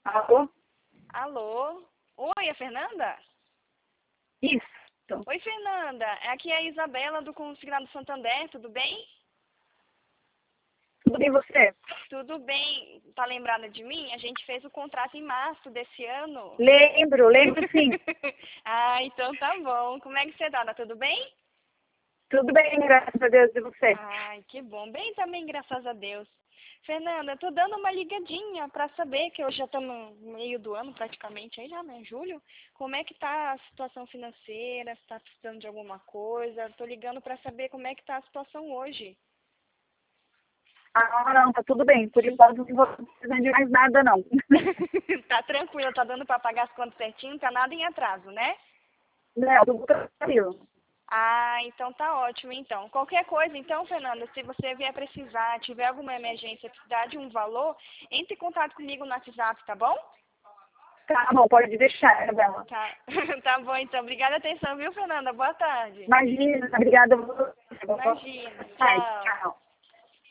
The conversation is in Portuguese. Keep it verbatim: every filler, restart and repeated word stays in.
Alô? Alô? Oi, é a Fernanda? Isso. Oi, Fernanda. Aqui é a Isabela do Consignado Santander, tudo bem? Tudo bem você? Tudo bem. Tá lembrada de mim? A gente fez o contrato em março desse ano. Lembro, lembro sim. Ah, então tá bom. Como é que você tá? Tá tudo bem? Tudo bem, graças a Deus, e você? Ai, que bom. Bem também, graças a Deus. Fernanda, eu tô dando uma ligadinha pra saber que hoje já estamos no meio do ano praticamente, aí já, né, julho. Como é que tá a situação financeira? Se tá precisando de alguma coisa? Tô ligando pra saber como é que tá a situação hoje. Ah, não, tá tudo bem. Por enquanto não vou precisar de mais nada, não. Tá tranquilo, tá dando pra pagar as contas certinho, não tá nada em atraso, né? Não, tudo tranquilo. Ah, então tá ótimo, então. Qualquer coisa, então, Fernanda, se você vier precisar, tiver alguma emergência, precisar de um valor, entre em contato comigo no WhatsApp, tá bom? Tá bom, pode deixar, Isabela. Tá, tá bom, então. Obrigada a atenção, viu, Fernanda? Boa tarde. Imagina, obrigada a você. Imagina. Ai, Tchau. tchau.